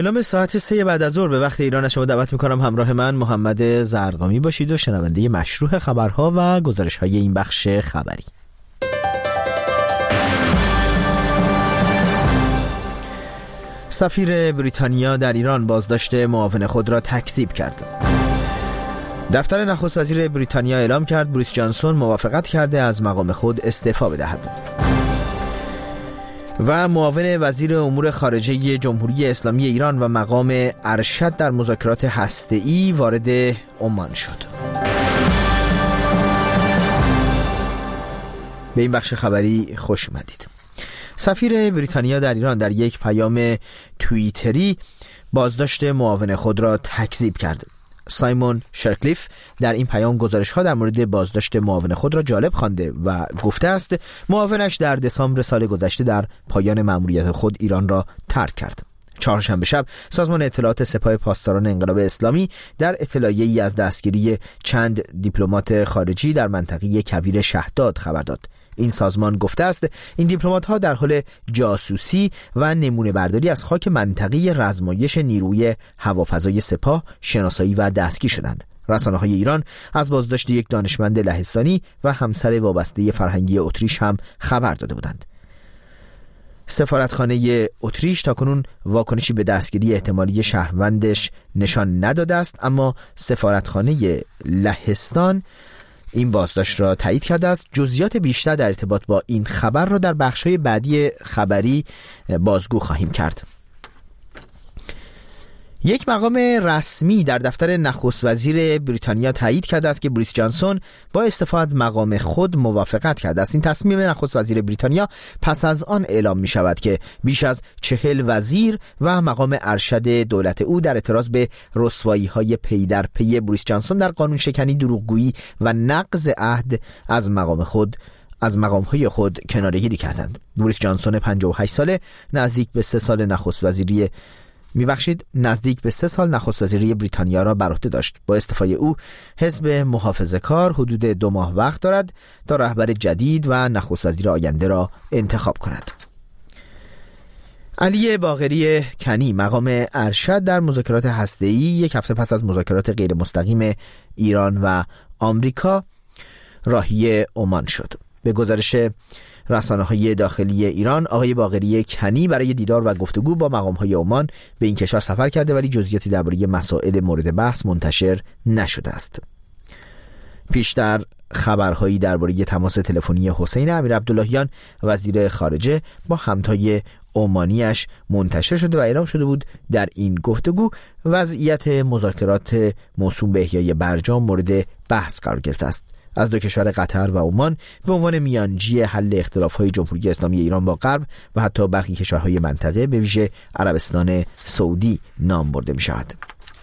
اعلام ساعت 3 بعد از ظهر به وقت ایران شما دعوت می‌کنم همراه من محمد زرقامی باشید و شنونده مشروع خبرها و گزارش‌های این بخش خبری. سفیر بریتانیا در ایران بازداشت معاون خود را تکذیب کرد. دفتر نخست وزیر بریتانیا اعلام کرد بوریس جانسون موافقت کرده از مقام خود استعفا بدهد. و معاون وزیر امور خارجه جمهوری اسلامی ایران و مقام ارشد در مذاکرات هسته‌ای وارد عمان شد. به این بخش خبری خوش اومدید. سفیر بریتانیا در ایران در یک پیام توییتری بازداشت معاون خود را تکذیب کرد. سایمون شرکلیف در این پیام گزارش‌ها در مورد بازداشت معاون خود را جالب خوانده و گفته است معاونش در دسامبر سال گذشته در پایان مأموریت خود ایران را ترک کرد. چهارشنبه شب سازمان اطلاعات سپاه پاسداران انقلاب اسلامی در اطلاعیه‌ای از دستگیری چند دیپلمات خارجی در منطقه کویر شهداد خبر داد. این سازمان گفته است این دیپلمات‌ها در حال جاسوسی و نمونه برداری از خاک منطقه رزمایش نیروی هوافضای سپاه شناسایی و دستگیر شدند. رسانه‌های ایران از بازداشت یک دانشمند لهستانی و همسر وابسته فرهنگی اتریش هم خبر داده بودند. سفارتخانه اتریش تاکنون واکنشی به دستگیری احتمالی شهروندش نشان نداده است، اما سفارتخانه لهستان این بازداشت را تایید کرده است. جزئیات بیشتر در ارتباط با این خبر را در بخش‌های بعدی خبری بازگو خواهیم کرد. یک مقام رسمی در دفتر نخست وزیر بریتانیا تایید کرده است که بوریس جانسون با استعفا از مقام خود موافقت کرده است. این تصمیم نخست وزیر بریتانیا پس از آن اعلام می شود که بیش از 40 وزیر و مقام ارشد دولت او در اعتراض به رسوایی‌های پی در پی بوریس جانسون در قانون شکنی، دروغگویی و نقض عهد از مقام‌های خود کناره‌گیری کردند. بوریس جانسون 58 ساله نزدیک به 3 سال نخست وزیری بریتانیا را بر عهده داشت. با استعفای او حزب محافظه‌کار حدود 2 ماه وقت دارد تا رهبر جدید و نخست وزیر آینده را انتخاب کند. علی باقری کنی مقام ارشد در مذاکرات هسته‌ای یک هفته پس از مذاکرات غیر مستقیم ایران و آمریکا راهی عمان شد. به گزارش رسانه‌های داخلی ایران آقای باقری کنی برای دیدار و گفتگو با مقام‌های عمان به این کشور سفر کرده، ولی جزئیاتی درباره مسائل مورد بحث منتشر نشده است. پیشتر خبرهایی درباره تماس تلفنی حسین امیرعبداللهیان وزیر خارجه با همتای عمانیش منتشر شده و اعلام شده بود در این گفتگو وضعیت مذاکرات موسوم به احیای برجام مورد بحث قرار گرفته است. از دو کشور قطر و عمان به عنوان میانجی حل اختلاف‌های جمهوری اسلامی ایران با غرب و حتی برخی کشورهای منطقه به ویژه عربستان سعودی نام برده می‌شود.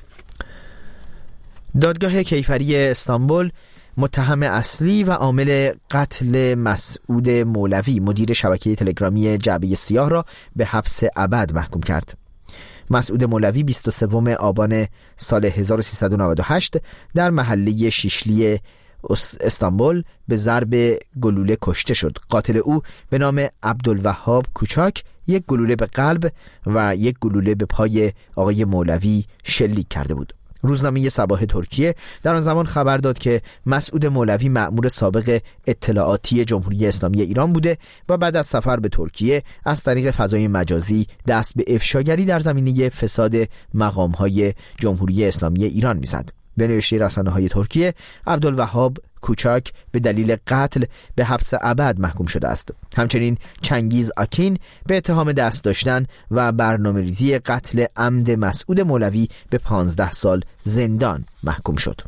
دادگاه کیفری استانبول متهم اصلی و عامل قتل مسعود مولوی مدیر شبکه تلگرامی جعبه سیاه را به حبس ابد محکوم کرد. مسعود مولوی 23 آبان سال 1398 در محله شیشلی استانبول به ضرب گلوله کشته شد. قاتل او به نام عبدالوهاب کوچاک یک گلوله به قلب و یک گلوله به پای آقای مولوی شلیک کرده بود. روزنامه صباح ترکیه در آن زمان خبر داد که مسعود مولوی مأمور سابق اطلاعاتی جمهوری اسلامی ایران بوده و بعد از سفر به ترکیه از طریق فضای مجازی دست به افشاگری در زمینه فساد مقام‌های جمهوری اسلامی ایران می‌زد. به نوشته رسانه‌های ترکیه عبدالوهاب کوچاک به دلیل قتل به حبس ابد محکوم شده است. همچنین چنگیز آکین به اتهام دست داشتن و برنامه‌ریزی قتل عمد مسعود مولوی به 15 سال زندان محکوم شد.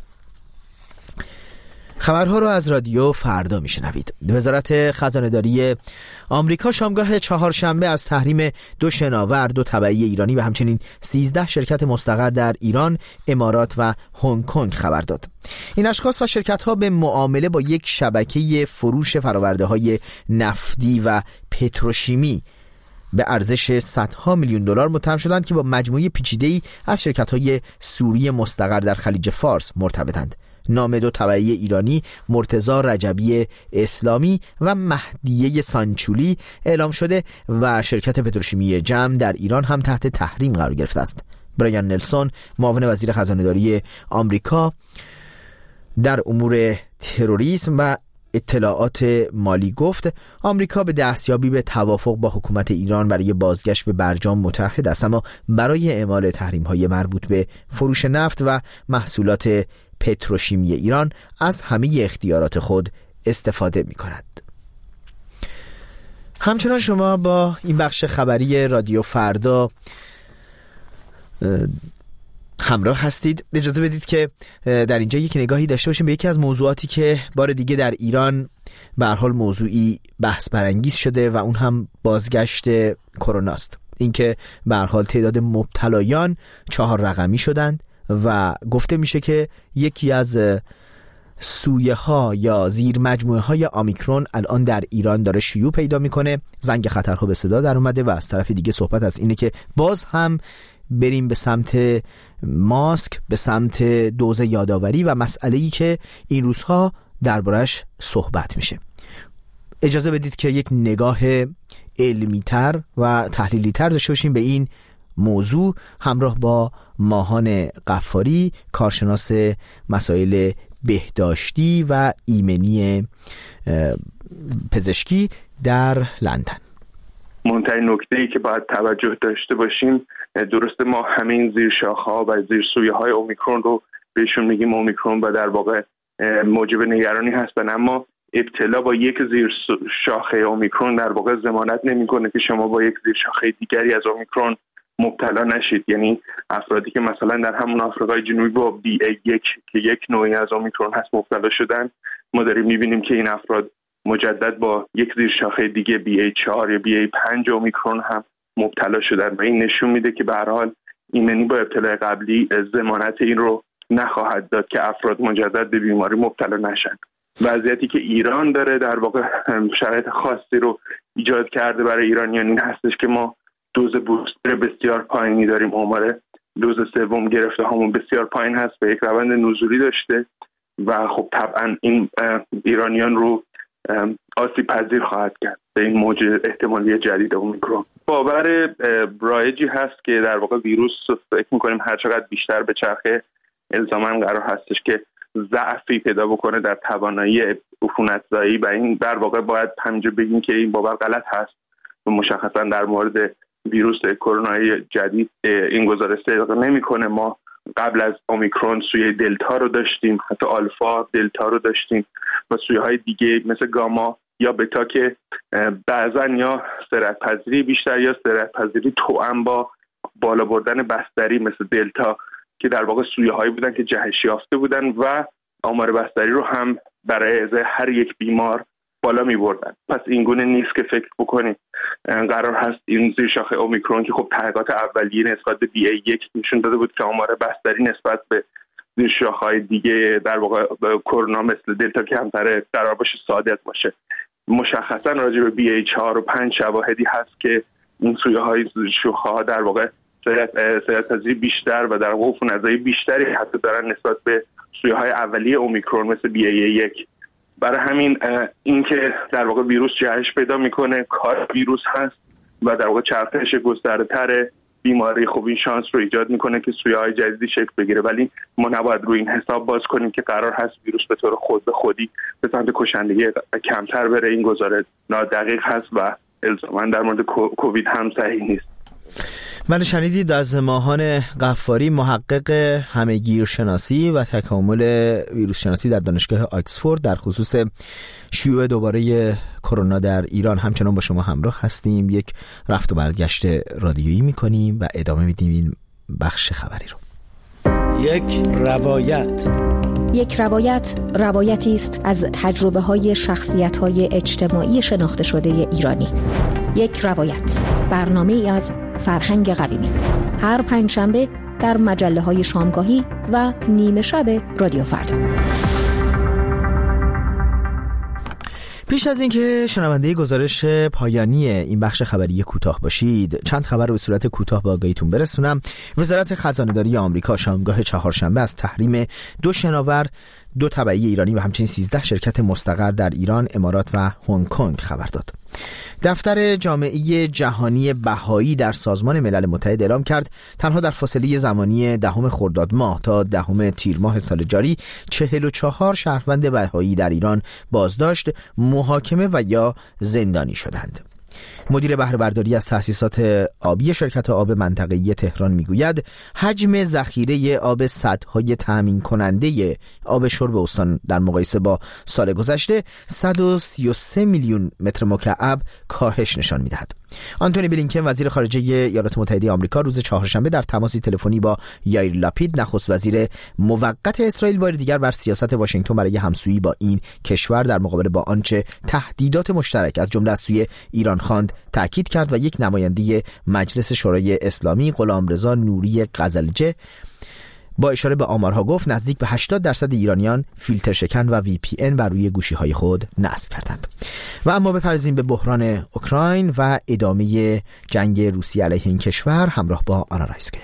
خبرها رو از رادیو فردا میشنوید. وزارت خزانه‌داری آمریکا شامگاه چهارشنبه از تحریم 2 شناور 2 تبعی ایرانی و همچنین 13 شرکت مستقر در ایران، امارات و هنگ کنگ خبر داد. این اشخاص و شرکت‌ها به معامله با یک شبکه فروش فرآورده‌های نفتی و پتروشیمی به ارزش صدها میلیون دلار متهم شدند که با مجموعه پیچیده‌ای از شرکت‌های سوری مستقر در خلیج فارس مرتبطند. نام دو تبعی ایرانی مرتضی رجبی اسلامی و مهدیه سانچولی اعلام شده و شرکت پتروشیمی جم در ایران هم تحت تحریم قرار گرفته است. برایان نلسون، معاون وزیر خزانه‌داری آمریکا در امور تروریسم و اطلاعات مالی گفت آمریکا به دستیابی به توافق با حکومت ایران برای بازگشت به برجام متحد است، اما برای اعمال تحریم‌های مربوط به فروش نفت و محصولات پتروشیمی ایران از همه اختیارات خود استفاده می‌کند. همچنان شما با این بخش خبری رادیو فردا همراه هستید. اجازه بدید که در اینجا یک نگاهی داشته باشیم به یکی از موضوعاتی که بار دیگه در ایران به هر حال موضوعی بحث برانگیز شده و اون هم بازگشت کرونا است. اینکه به هر حال تعداد مبتلایان 4 رقمی شدند و گفته میشه که یکی از سویه ها یا زیر مجموعه های آمیکرون الان در ایران داره شیوع پیدا میکنه. زنگ خطرها به صدا در اومده و از طرف دیگه صحبت از اینه که باز هم بریم به سمت ماسک، به سمت دوز یادآوری و مسئله‌ای که این روزها دربارش صحبت میشه. اجازه بدید که یک نگاه علمی‌تر و تحلیلی‌تر داشته باشیم به این موضوع همراه با ماهان غفاری، کارشناس مسائل بهداشتی و ایمنی پزشکی در لندن. مهمترین نکته‌ای که باید توجه داشته باشیم، درسته ما همه این زیر شاخه‌ها و زیر سویه‌های اومیکرون رو بهشون میگیم اومیکرون و در واقع موجب نگرانی هستن، اما ابتلا با یک زیر شاخه اومیکرون در واقع ضمانت نمی‌کنه که شما با یک زیر شاخه دیگری از اومیکرون مبتلا نشید. یعنی افرادی که مثلا در همون آفریقای جنوبی با BA1 که یک نوعی از اومیکرون هست مبتلا شدن، ما داریم می‌بینیم که این افراد مجدد با یک زیر شاخه دیگه BA4 یا BA5 اومیکرون هم مبتلا شدن و این نشون میده که به هر حال ایمنی با ابتلای قبلی ضمانت این رو نخواهد داد که افراد مجدد به بیماری مبتلا نشن. وضعیتی که ایران داره در واقع شرایط خاصی رو ایجاد کرده برای ایرانیان این هستش که ما دوز بوستر بسیار پایینی داریم. آمار دوز سوم گرفته همون بسیار پایین هست و یک روند نزولی داشته و خب طبعا این ایرانیان رو آسیب پذیر خواهد کرد به این موج احتمالی جدید اومیکرون. باور رایجی هست که در واقع ویروس فکر می‌کنیم هر چقدر بیشتر به چرخه الزاماً قرار هستش که ضعفی پیدا بکنه در توانایی عفونت‌زایی و این در واقع باید همینجا بگیم که این باور غلط هست و مشخصاً در مورد ویروس کرونایی جدید این گزارش صدق نمی‌کنه. ما قبل از اومیکرون سویه دلتا رو داشتیم، حتی آلفا دلتا رو داشتیم و سویه‌های دیگه مثل گاما یا بتا که بعضا یا سرط‌پذیری بیشتر یا سرط‌پذیری توأم با بالا بردن بستری مثل دلتا که در واقع سویه‌هایی بودن که جهش یافته بودن و آمار بستری رو هم برای هر یک بیمار بالا می بردن. پس این گونه نیست که فکر بکنیم قرار هست این زیر شاخه اومیکرون که خب تحقیقات اولیه نسبت به BA1 نشون داده بود که آمار بستری نسبت به زیر شاخه‌های دیگه در واقع کرونا مثل دلتا کمتره قرار باشه صادق باشه. مشخصا راجع به BA4 و 5 شواهدی هست که این سویه‌های زیر شاخه‌ها در واقع سرط‌پذیری بیشتر و در واقع عفونت‌زایی بیشتری حتی دارن نسبت به سویه‌های اولیه اومیکرون مثل BA1. برای همین این که در واقع ویروس جهش پیدا میکنه کار ویروس هست و در واقع چرخش گسترده‌تر بیماری خب این شانس رو ایجاد میکنه که سویه‌های جدیدی شکل بگیره، ولی ما نباید روی این حساب باز کنیم که قرار هست ویروس به طور خود به خودی به سمت کشندگی کمتر بره. این گزارش نادقیق هست و الزاما در مورد کووید هم صحیح نیست. من شنیدید از ماهان غفاری، محقق همه‌گیرشناسی و تکامل ویروس شناسی در دانشگاه آکسفورد، در خصوص شیوع دوباره کرونا در ایران. همچنان با شما همراه هستیم، یک رفت و برگشت رادیویی می‌کنیم و ادامه میدیم این بخش خبری رو. یک روایت روایتی است از تجربه‌های شخصیت‌های اجتماعی شناخته شده ایرانی. یک روایت، برنامه‌ای از فرهنگ قویمی، هر پنجشنبه در مجله‌های شامگاهی و نیمه شب رادیو فردا. پیش از اینکه شنونده گزارش پایانی این بخش خبری کوتاه باشید، چند خبر رو به صورت کوتاه به آگاهیتون برسونم. وزارت خزانه‌داری آمریکا شامگاه چهارشنبه از تحریم 2 شناور 2 تبعی ایرانی و همچنین 13 شرکت مستقر در ایران، امارات و هنگ کنگ خبر داد. دفتر جامعه جهانی بهایی در سازمان ملل متحد اعلام کرد تنها در فاصله زمانی 10 خرداد ماه تا 10 تیر ماه سال جاری 44 شهروند بهایی در ایران بازداشت، محاکمه و یا زندانی شدند. مدیر بهره برداری از تأسیسات آبی شرکت آب منطقه‌ای تهران میگوید حجم ذخیره آب سدهای تامین کننده آب شرب استان در مقایسه با سال گذشته 133 میلیون متر مکعب کاهش نشان می‌دهد. آنتونی بلینکن وزیر خارجه ایالات متحده آمریکا روز چهارشنبه در تماسی تلفنی با یایر لاپید نخست وزیر موقت اسرائیل بار دیگر بر سیاست واشنگتن برای همسویی با این کشور در مقابل با آنچه تهدیدات مشترک از جمله از سوی ایران خواند تاکید کرد و یک نماینده مجلس شورای اسلامی غلامرضا نوری غزلجه با اشاره به آمارها گفت نزدیک به 80% ایرانیان فیلتر شکن و VPN بر روی گوشی‌های خود نصب کردند. و اما بپردازیم به بحران اوکراین و ادامه جنگ روسیه علیه این کشور همراه با آنا رایسکیا.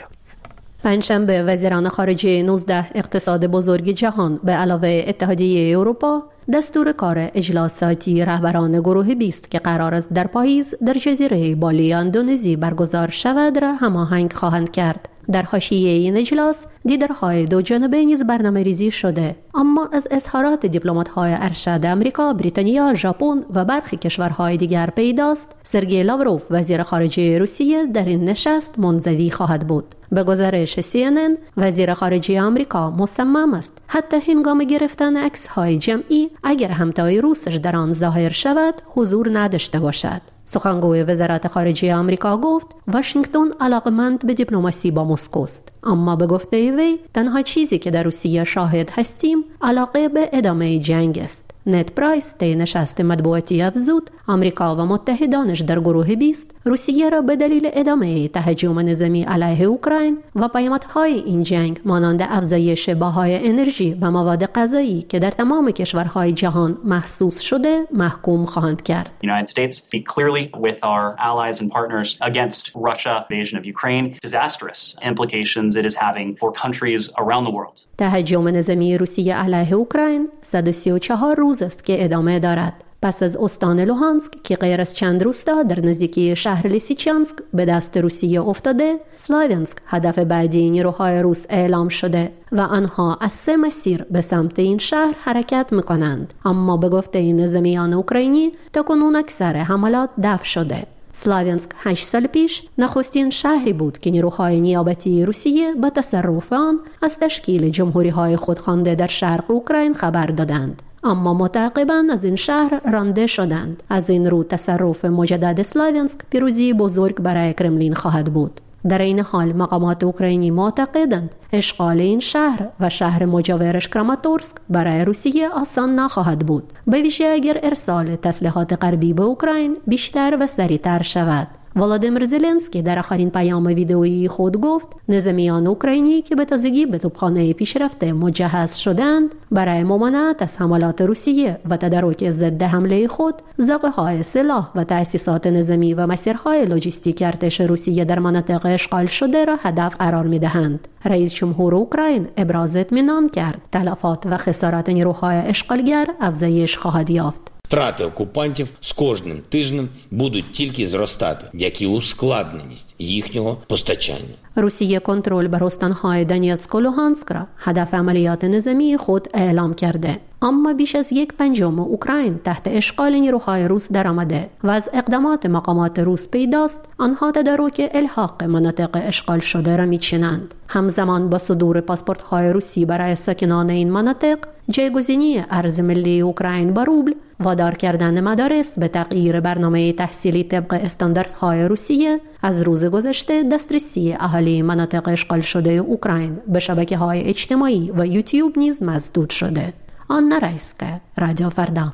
پنجشنبه وزیران خارجه 19 اقتصاد بزرگ جهان به علاوه اتحادیه اروپا دستور کار اجلاساتی رهبران گروه 20 که قرار است در پاییز در جزیره بالی اندونزی برگزار شود را هماهنگ خواهند کرد. در حاشیه این اجلاس دیدارهای دو جانبه نیز برنامه‌ریزی شده، اما از اظهارات دیپلمات‌های ارشد آمریکا، بریتانیا، ژاپن و برخی کشورهای دیگر پیداست سرگئی لاوروف وزیر خارجه روسیه در این نشست منزوی خواهد بود. به گزارش CNN وزیر خارجه آمریکا مصمم است حتی هنگام گرفتن عکس‌های جمعی اگر همتای روسش در آن ظاهر شود حضور نداشته باشد. سخنگوی وزارت خارجه آمریکا گفت واشنگتن علاقمند به دیپلماسی با مسکو است، اما به گفته وی تنها چیزی که در روسیه شاهد هستیم علاقه به ادامه جنگ است. نت پرایس طی نشست مطبوعاتی افزود آمریکا و متحدانش در گروه 20 روسیه را به دلیل ادامه تهاجم نظامی علیه اوکراین و پیامدهای این جنگ مانند افزایش بهای انرژی و مواد غذایی که در تمام کشورهای جهان محسوس شده محکوم خواهند کرد. United States speak clearly with our allies and partners against Russia invasion of Ukraine, disastrous implications it is having for countries around the world. تهاجم نظامی روسیه علیه اوکراین 134 روز است که ادامه دارد. پس از استان لوهانسک که غیر از چند روستا در نزدیکی شهر لیسیچانسک به دست روسیه افتاده، سلاویانسک هدف بعدی نیروهای روس اعلام شده و آنها از 3 مسیر به سمت این شهر حرکت می‌کنند، اما به گفته نظامیان اوکراینی تاکنون اکثر حملات دفع شده. سلاویانسک 8 سال پیش نخستین شهری بود که نیروهای نیابتی روسیه با تصرف آن از تشکیل جمهوری‌های خودخوانده در شرق اوکراین خبر دادند، اما متعاقباً از این شهر رانده شدند. از این رو تصرف مجدد سلاویانسک پیروزی بزرگ برای کرملین خواهد بود. در این حال مقامات اوکراینی معتقدند اشغال این شهر و شهر مجاورش کراماتورسک برای روسیه آسان نخواهد بود، به ویژه اگر ارسال تسلیحات غربی به اوکراین بیشتر و سریعتر شود. ولادیمیر زلنسکی در آخرین پیام ویدئویی خود گفت نظامیان اوکراینی که به تازگی به توپخانه پیشرفته مجهز شدند برای ممانعت از حملات روسیه و تدارک ضد حمله خود ذخیره‌های سلاح و تأسیسات نظامی و مسیرهای لوجستیک ارتش روسیه در مناطق اشغال شده را هدف قرار می‌دهند. رئیس جمهور اوکراین ابراز اطمینان کرد تلفات و خسارات نیروهای اشغالگر افزایش خواهد یافت. Втрати окупантів з кожним тижнем будуть тільки зростати, як і ускладненість їхнього постачання. روسیه کنترل بر استان‌های دونیتسک و لوهانسک را هدف عملیات نظامی خود اعلام کرده، اما بیش از 1/5 اوکراین تحت اشغال نیروهای روس درآمده و از اقدامات مقامات روس پیداست آنها تدارک الحاق مناطق اشغال شده را می‌چینند. همزمان با صدور پاسپورت‌های روسی برای ساکنان این مناطق، جایگزینی ارز ملی اوکراین با روبل، وادار کردن مدارس به تغییر برنامه تحصیلی طبق استانداردهای روسیه، از روز گذشته دسترسی اهالی مناطق اشغال شده اوکراین به شبکه‌های اجتماعی و یوتیوب نیز مسدود شده. آنا رایسکیا، رادیو فردا.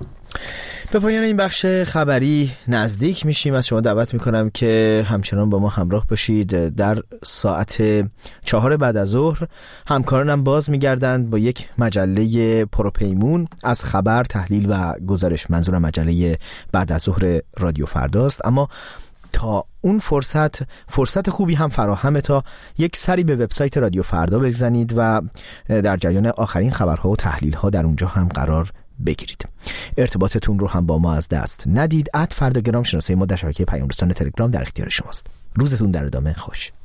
به پایان این بخش خبری نزدیک میشیم. از شما دعوت میکنم که همچنان با ما همراه باشید. در ساعت 4 بعد از ظهر همکارانم باز میگردند با یک مجله پروپیمون از خبر، تحلیل و گزارش. منظورم مجله بعد از ظهر رادیو فرداست. اما تا اون فرصت خوبی هم فراهمه تا یک سری به وبسایت رادیو فردا بزنید و در جریان آخرین خبرها و تحلیل‌ها در اونجا هم قرار بگیرید. ارتباطتون رو هم با ما از دست ندید. @فرداگرام شناسه ما در شبکه پیام رسان تلگرام در اختیار شماست. روزتون در ادامه خوش.